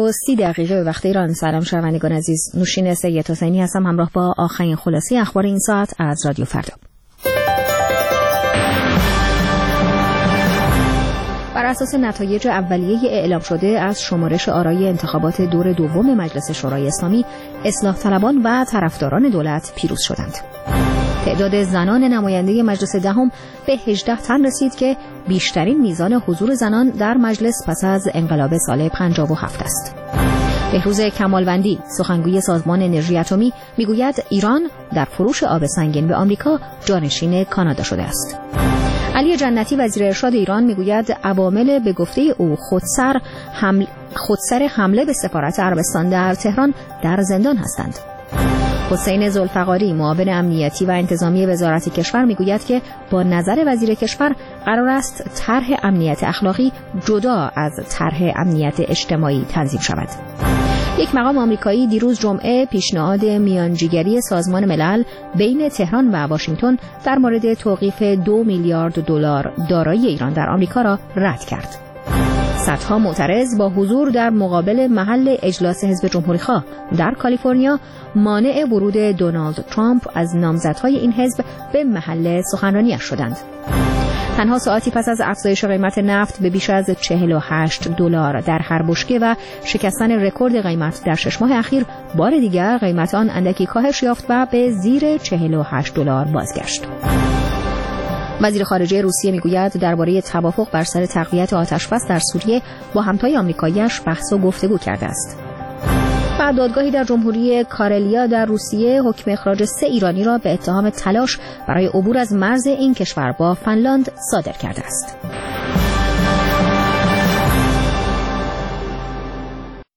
9:30 به وقت ایران. سلام شنوندگان عزیز، نوشین سید حسینی هستم همراه با آخرین خلاصه اخبار این ساعت از رادیو فردا. بر اساس نتایج اولیه اعلام شده از شمارش آرای انتخابات دور دوم مجلس شورای اسلامی، اصلاح طلبان و طرفداران دولت پیروز شدند. تعداد زنان نماینده مجلس دهم به 18 تن رسید که بیشترین میزان حضور زنان در مجلس پس از انقلاب سال 57 است. بهروز کمالوندی، سخنگوی سازمان انرژی اتمی، میگوید ایران در فروش آب سنگین به آمریکا جانشین کانادا شده است. علی جنتی وزیر ارشاد ایران میگوید عوامل به گفته او خودسر حمله به سفارت عربستان در تهران در زندان هستند. حسین ذوالفقاری، معاون امنیتی و انتظامی وزارت کشور، میگوید که با نظر وزیر کشور قرار است طرح امنیت اخلاقی جدا از طرح امنیت اجتماعی تنظیم شود. یک مقام آمریکایی دیروز جمعه پیشنهاد میانجیگری سازمان ملل بین تهران و واشنگتن در مورد توقیف 2 میلیارد دلار دارایی ایران در آمریکا را رد کرد. صدها معترض با حضور در مقابل محل اجلاس حزب جمهوری‌خواه در کالیفرنیا مانع ورود دونالد ترامپ از نامزدهای این حزب به محل سخنرانی‌اش شدند. تنها ساعتی پس از افزایش قیمت نفت به بیش از $48 در هر بشکه و شکستن رکورد قیمت در 6 ماه اخیر، بار دیگر قیمت آن اندکی کاهش یافت و به زیر $48 بازگشت. وزیر خارجه روسیه میگوید درباره توافق بر سر تقویت آتش‌بس در سوریه با همتای آمریکایی‌اش بحث و گفتگو کرده است. و دادگاهی در جمهوری کارلیا در روسیه حکم اخراج 3 ایرانی را به اتهام تلاش برای عبور از مرز این کشور با فنلاند صادر کرده است.